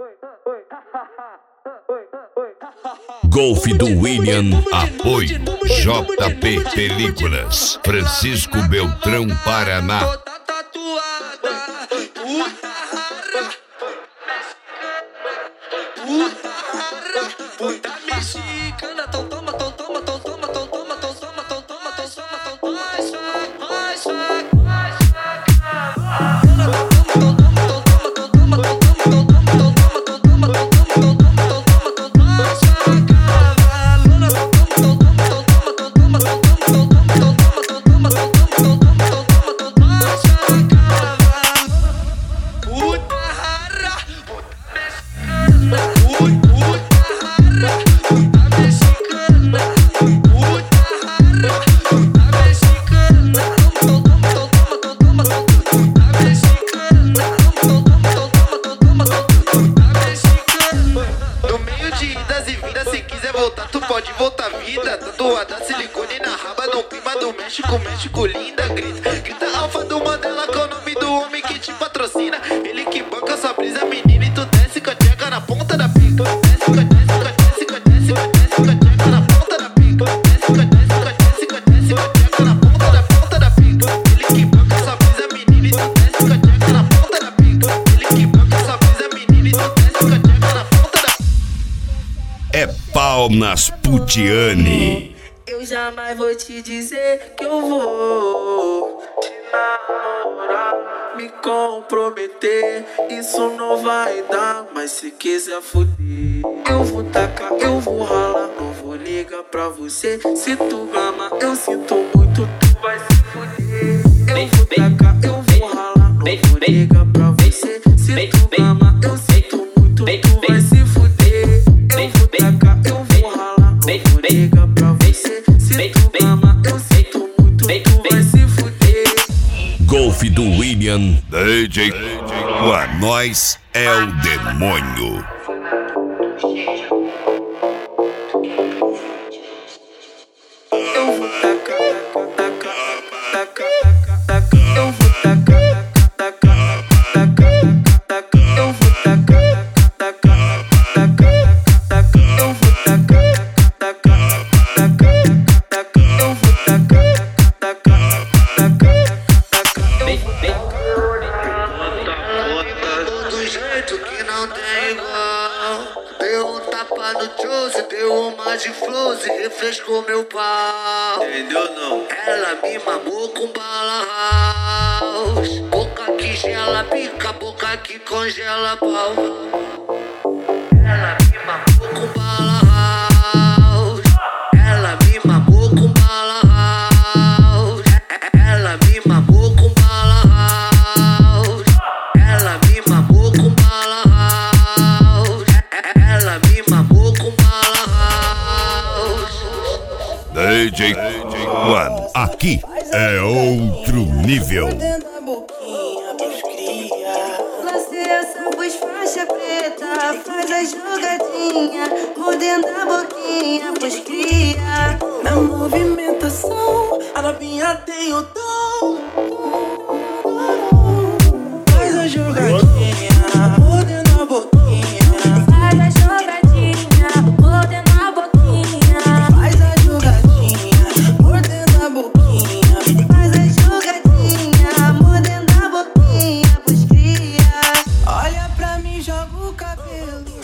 Golfe do William, apoio JP Películas, Francisco Beltrão, Paraná. Puta mexicana, tão toma, tão toma, tão toma, tão toma, tão toma, tão toma, tão toma, tão toma, se quiser voltar, tu pode voltar vida. Tatuada, silicone na raba, no clima do México, México linda. Grita, grita alfa do Mandela, com o nome do homem que te patrocina. Ele que banca sua brisa, menina, e tu desce com a tcheca na ponta da pica. Desce com a tcheca na ponta da pica. Desce com a tcheca na ponta da pica. Ele que banca sua brisa, menina, e tu desce com a tcheca na ponta da pica. Ele que banca sua brisa, menina, e tu desce com a tcheca na ponta da pica. É pau nas Putiane. Eu jamais vou te dizer que eu vou te namorar, me comprometer. Isso não vai dar, mas se quiser fuder, eu vou tacar, eu vou ralar, não vou ligar pra você. Se tu ama, eu sinto muito, tu vai se fuder. Eu vou tacar, eu vou ralar, não vou ligar pra você. Se tu ama, eu sinto muito, tu vai se fuder. Eu vou tacar, eu vou ralar, não vou ligar pra você. Se tu ama, eu sinto muito, tu vai se fuder. Golfe do William, DJ. A nós é o demônio. Eu vou tacar, eu vou tacar, eu vou do jeito que não tem igual. Deu um tapa no Chose, deu uma de Flose, refrescou meu pau. Entendeu não? Ela me mamou com bala house. Boca que gela, pica, boca que congela pau. Ela me mamou com bala house. Ela me mamou com bala house. Ela me mamou com bala house. Ela me mamou com bala house. Ela me mamou com bala house. DJ One, aqui é outro nível. Lancei essa voz faixa preta, faz a jogadinha, mordendo a boquinha, pois cria. Na movimentação, a novinha tem o dom. Faz a jogadinha, mordendo a boquinha. Faz a jogadinha, mordendo a boquinha. Faz a jogadinha, mordendo a boquinha. Faz a jogadinha, mordendo a boquinha, pois cria. Olha pra mim, joga o cabelo.